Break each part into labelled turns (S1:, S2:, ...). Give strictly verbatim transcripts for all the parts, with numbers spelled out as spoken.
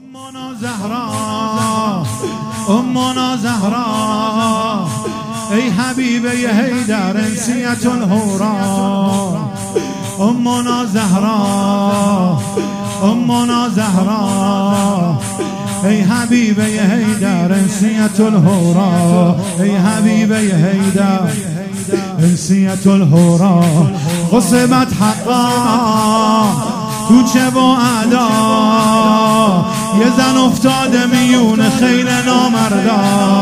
S1: امنا زهرا امنا زهرا ای حبیبه حیدر انسیت الهورا امنا زهرا امنا زهرا ای حبیبه حیدر انسیت الهورا ای حبیبه حیدر انسیت الهورا قسمت حقا کوچه و اعدا یه زن افتاده میون خیل نامردا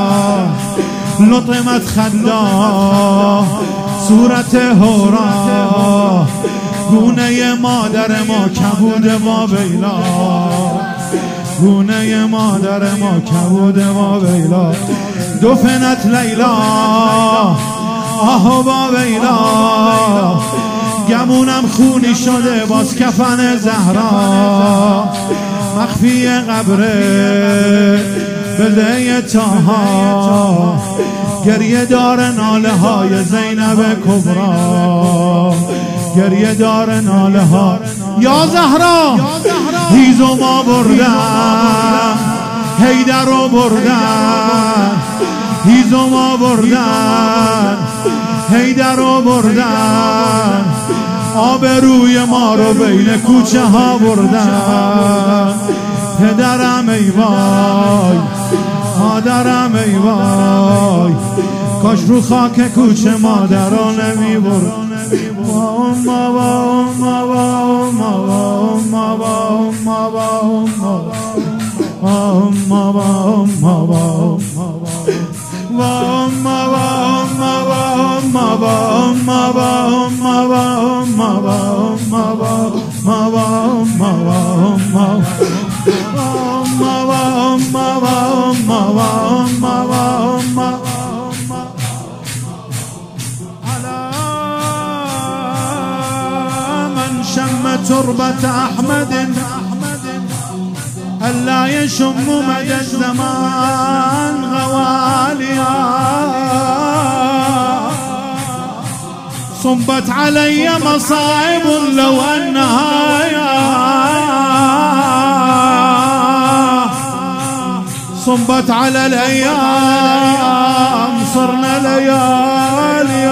S1: لطمت خدا صورت هورا گونه مادر ما کبود ما ویلا گونه مادر ما کبود ما ویلا دفنت لیلا آه با ویلا گمونم خونی شده باز کفن زهرا مخفی قبره بده تاها گریه دار ناله های زینب کبرا گریه دار ناله ها یا زهرا هیزو ما بردن حیدر رو بردن هیزو ما بردن حیدر رو بردن آبروی ما رو بین کوچه ها بردن پدرم ای وای مادرم ای وای کاش رو خاک کوچه مادران نمی برد ما با ما با ما با ما با ما با ما با ما با من شم تربة أحمد ألا يشم مدى الزمان غواليا صبت علي مصائب لو أنها صبت على الأيام صرنا لياليا